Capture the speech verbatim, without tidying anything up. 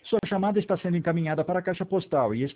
Sua chamada está sendo encaminhada para a caixa postal e está